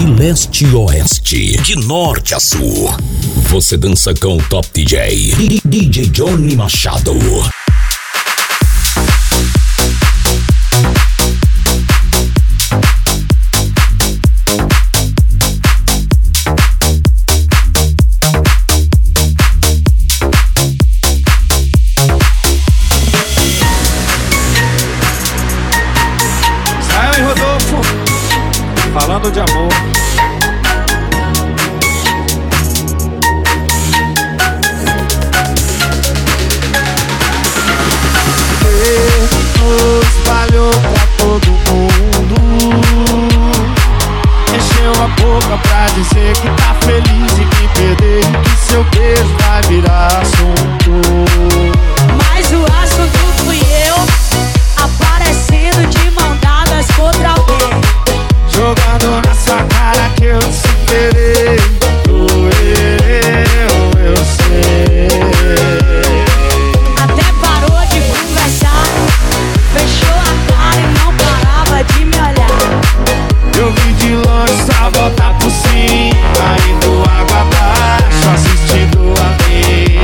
leste a oeste, de norte a sul. Você dança com o Top DJ, DJ Johnny Machado. Sai, Rodolfo, falando de amor. Espalhou pra todo mundo, encheu a boca pra dizer que tá feliz e que perder, que seu beijo vai virar assunto. Mas o assunto fui eu, aparecendo de mão dadas contra alguém, jogando na sua cara que eu te superei. Eu sei. até parou de conversar, fechou a cara e não parava de me olhar. Eu vi de longe só voltar por cima, indo água abaixo, assistindo a mim.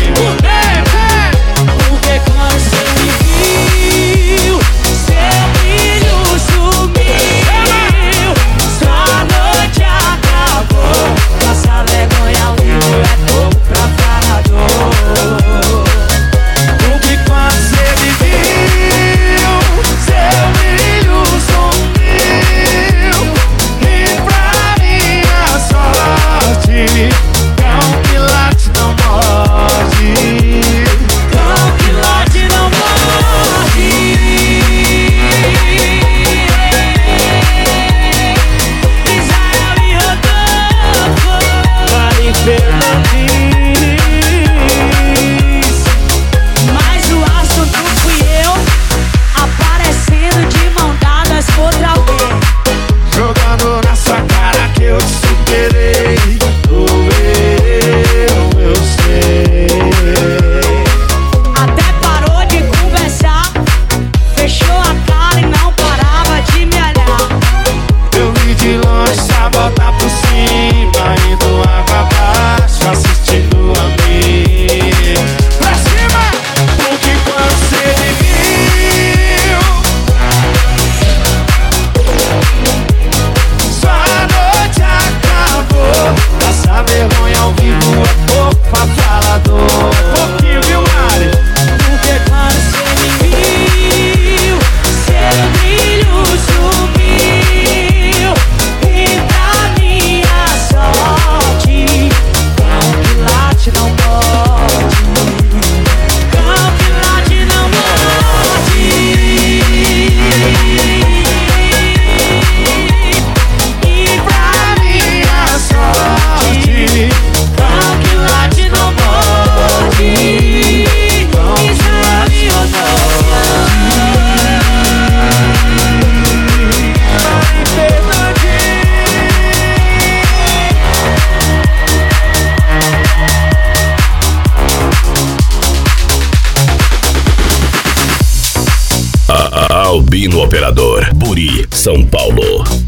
Porque quando você me viu, seu brilho sumiu, sua noite acabou, nossa vergonha ao vivo é pouco pra falador. Porque quando você me viu, seu brilho sumiu, e pra minha sorte, cão que late não morde. Cão que late não morre. Israel e Rodolfo, Vai Fernandes. mas o assunto fui eu, aparecendo de mão dadas contra alguém, Jogando na sua cara que eu te superei. Eu sei. até parou de conversar, fechou a cara e não parava de me olhar. Eu vi de longe só voltar por cima, indo água abaixo, assistindo a mim. Pra cima! Porque quando você me viu, sua noite acabou. Essa vergonha ao vivo é pouco pra falador. Pouquinho, viu, Mari? Porque quando você me viu, seu brilho sumiu, e pra minha sorte, cão que late não morde. Cão que late não morde. E pra Minha sorte, cão que late não morde. Israel e Rodolfo. Albino Operador, Buri, São Paulo.